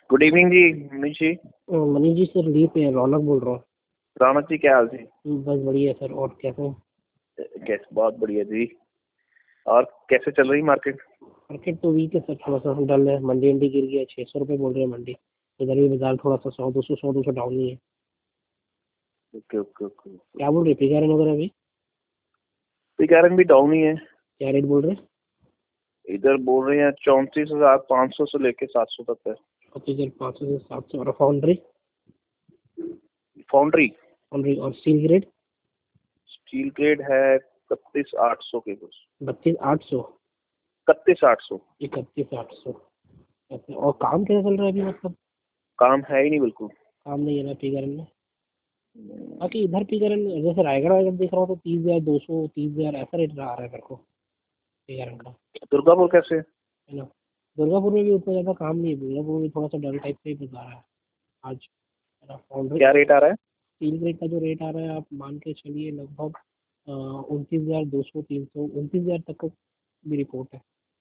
Good evening ji Manish ji. Manish ji sir leave पे है, रौनक बोल रहा हूँ। रौनक जी क्या हाल जी? बस बढ़िया सर। और कैसे हैं? कैसे? बहुत बढ़िया जी। और कैसे चल रही मार्केट? मार्केट तो वीक है सर, थोड़ा सा डल है। मंडी अंडी गिर गया, 600 रुपये बोल रहे हैं मंडी। इधर भी बाजार थोड़ा सा 100 200 डाउन ही है। Okay okay okay. क्या बोल रहे पिकारण वगैरह अभी? पिकारण भी डाउन ही है। क्या रेट बोल रहे हैं? इधर बोल रहे हैं 34,500 से लेके 700 तक है। 25,500 से 700। और फाउंड्री? फाउंड्री फाउंड्री और स्टील ग्रेड? स्टील ग्रेड है 31,800 के कुछ। 32,800? 31,800। 31,800। अच्छा, और काम कैसा चल रहा है अभी? मतलब काम है ही नहीं बिल्कुल। काम नहीं है ना पिकारण में? बाकी इधर पिकारण जैसे रायगढ़ वायगढ़ देख रहा हूँ तो 30,200 30,000 ऐसा रेट आ रहा है मेरे को पिकारण का, दुर्गापुर कैसे? है ना। दुर्गापुर में भी उतना ज़्यादा काम नहीं है, दुर्गापुर में थोड़ा सा डल टाइप से ही बता रहा है आज, है ना। फाउंड्री क्या रेट आ रहा है? स्टील ग्रेड का जो रेट आ रहा है आप मान के चलिए लगभग 29,200 300 29,000 तक का भी रिपोर्ट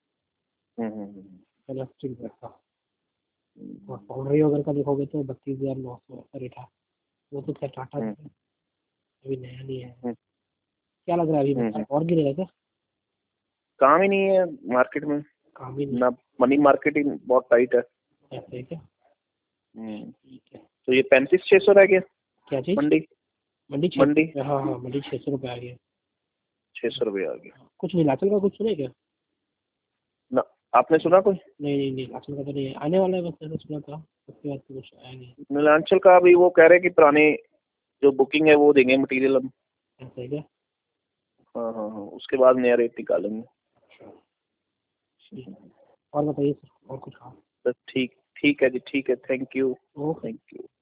है ना स्टील ग्रेड का। और फाउंड्री वगैरह का देखोगे तो 32,900 का रेट है। वो तो खैर टाटा का है, अभी नया नहीं है। क्या लग रहा है अभी मतलब और गिरेगा क्या? काम ही नहीं है मार्केट में। काम ही नहीं ना मनी मार्केटिंग बहुत टाइट है। ऐसे है क्या? ठीक है। तो ये 35,600 रह गया क्या चीज़? मंडी। मंडी मंडी 600? हाँ हाँ, मंडी 600 रुपये आ गया। 600 रुपये आ गया कुछ नीलाचल का कुछ सुने क्या? ना। आपने सुना कोई? नहीं नहीं, नीलाचल का तो नहीं है, आने वाला है, बस ऐसा सुना था। उसके बाद तो कुछ आया नहीं। नीलांचल का अभी वो कह रहे हैं कि पुराने जो बुकिंग है वो देंगे मटेरियल हम। ऐसा है क्या? हाँ हाँ हाँ, उसके बाद नया रेट निकालेंगे। अच्छा ठीक है। और बताइए सर, और कुछ कहा? बस ठीक ठीक है जी, ठीक है। Thank you. Okay. Thank you.